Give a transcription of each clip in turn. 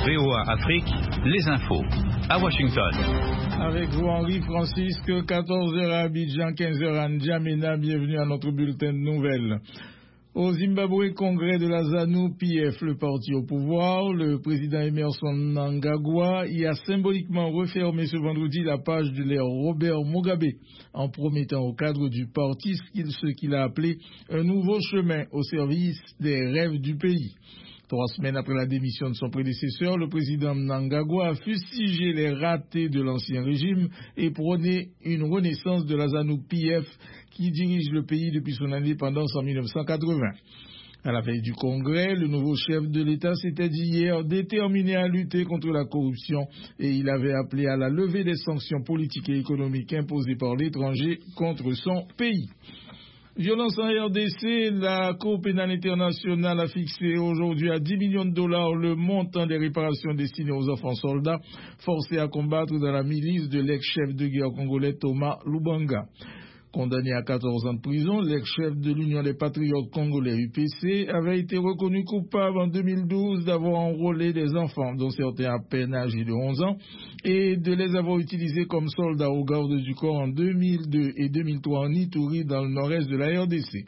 VOA Afrique, les infos. À Washington. Avec vous, Henri Francisque, 14h à Abidjan, 15h à N'Djamena. Bienvenue à notre bulletin de nouvelles. Au Zimbabwe, congrès de la ZANU-PF, le parti au pouvoir, le président Emmerson Mnangagwa y a symboliquement refermé ce vendredi la page de l'ère Robert Mugabe en promettant au cadre du parti ce qu'il a appelé un nouveau chemin au service des rêves du pays. 3 semaines après la démission de son prédécesseur, le président Mnangagwa a fustigé les ratés de l'ancien régime et prôné une renaissance de la ZANU-PF qui dirige le pays depuis son indépendance en 1980. À la veille du congrès, le nouveau chef de l'État s'était dit hier déterminé à lutter contre la corruption et il avait appelé à la levée des sanctions politiques et économiques imposées par l'étranger contre son pays. Violence en RDC, la Cour pénale internationale a fixé aujourd'hui à $10 millions le montant des réparations destinées aux enfants soldats forcés à combattre dans la milice de l'ex-chef de guerre congolais Thomas Lubanga. Condamné à 14 ans de prison, l'ex-chef de l'Union des Patriotes Congolais UPC avait été reconnu coupable en 2012 d'avoir enrôlé des enfants, dont certains à peine âgés de 11 ans, et de les avoir utilisés comme soldats aux gardes du corps en 2002 et 2003 en Ituri, dans le nord-est de la RDC.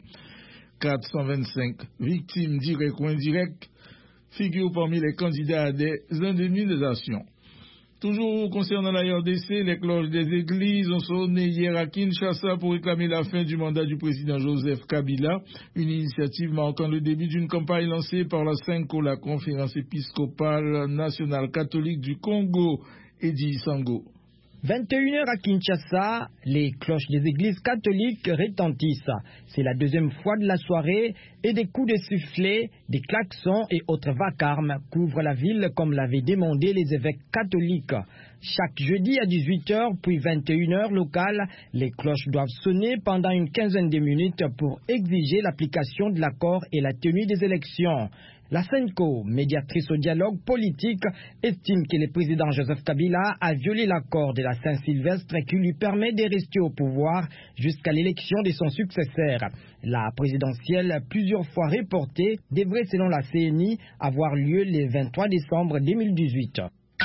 425 victimes directes ou indirectes figurent parmi les candidats à des indemnisations. Toujours concernant la RDC, les cloches des églises ont sonné hier à Kinshasa pour réclamer la fin du mandat du président Joseph Kabila, une initiative marquant le début d'une campagne lancée par la CENCO, la Conférence épiscopale nationale catholique du Congo, Edi Sango. 21h à Kinshasa, les cloches des églises catholiques retentissent. C'est la deuxième fois de la soirée et des coups de sifflet, des klaxons et autres vacarmes couvrent la ville comme l'avaient demandé les évêques catholiques. Chaque jeudi à 18h puis 21h locale, les cloches doivent sonner pendant une quinzaine de minutes pour exiger l'application de l'accord et la tenue des élections. La CENCO, médiatrice au dialogue politique, estime que le président Joseph Kabila a violé l'accord de la Saint-Sylvestre qui lui permet de rester au pouvoir jusqu'à l'élection de son successeur. La présidentielle, plusieurs fois reportée, devrait selon la CNI avoir lieu le 23 décembre 2018.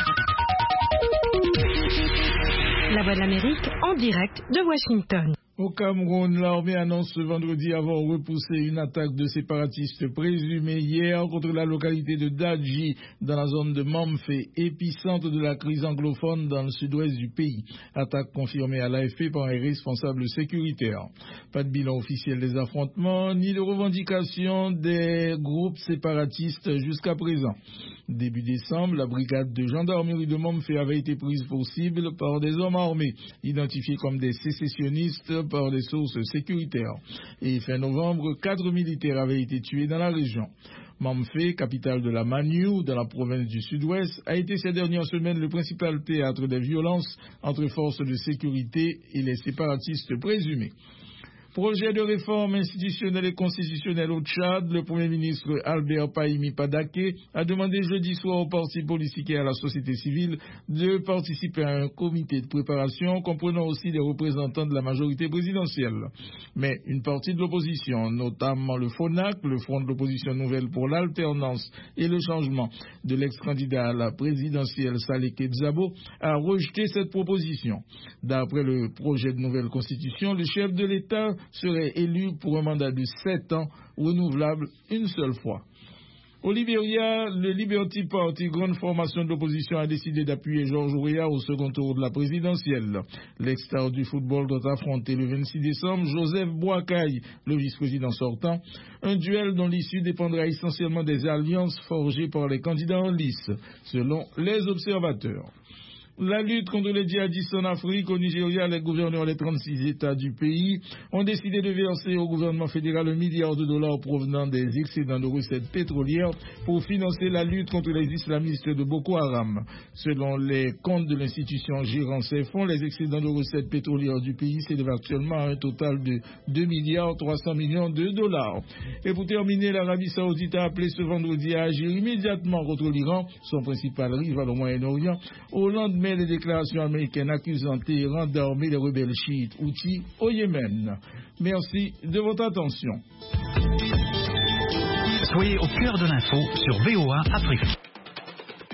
La Voix de l'Amérique en direct de Washington. Au Cameroun, l'armée annonce ce vendredi avoir repoussé une attaque de séparatistes présumée hier contre la localité de Dadji dans la zone de Mamfé, épicentre de la crise anglophone dans le sud-ouest du pays. Attaque confirmée à l'AFP par un responsable sécuritaire. Pas de bilan officiel des affrontements ni de revendication des groupes séparatistes jusqu'à présent. Début décembre, la brigade de gendarmerie de Mamfé avait été prise pour cible par des hommes armés, identifiés comme des sécessionnistes par des sources sécuritaires. Et fin novembre, 4 militaires avaient été tués dans la région. Mamfé, capitale de la Maniou, dans la province du Sud-Ouest, a été ces dernières semaines le principal théâtre des violences entre forces de sécurité et les séparatistes présumés. Projet de réforme institutionnelle et constitutionnelle au Tchad, le Premier ministre Albert Pahimi Padaké a demandé jeudi soir aux partis politiques et à la société civile de participer à un comité de préparation comprenant aussi des représentants de la majorité présidentielle. Mais une partie de l'opposition, notamment le FONAC, le Front de l'opposition nouvelle pour l'alternance et le changement de l'ex-candidat à la présidentielle Saleh Kebzabo, a rejeté cette proposition. D'après le projet de nouvelle constitution, le chef de l'État serait élu pour un mandat de 7 ans, renouvelable une seule fois. Au Libéria, le Liberty Party, grande formation de l'opposition, a décidé d'appuyer George Weah au second tour de la présidentielle. L'ex-star du football doit affronter le 26 décembre Joseph Boakai, le vice-président sortant, un duel dont l'issue dépendra essentiellement des alliances forgées par les candidats en lice, selon les observateurs. La lutte contre les djihadistes en Afrique, au Nigeria, les gouverneurs des 36 États du pays ont décidé de verser au gouvernement fédéral $1 milliard provenant des excédents de recettes pétrolières pour financer la lutte contre les islamistes de Boko Haram. Selon les comptes de l'institution gérant ces fonds, les excédents de recettes pétrolières du pays s'élèvent actuellement à un total de $2,3 milliards. Et pour terminer, l'Arabie Saoudite a appelé ce vendredi à agir immédiatement contre l'Iran, son principal rival au Moyen-Orient, au lendemain des déclarations américaines accusant Téhéran d'armer les rebelles chiites Houthis au Yémen. Merci de votre attention. Soyez au cœur de l'info sur VOA Afrique.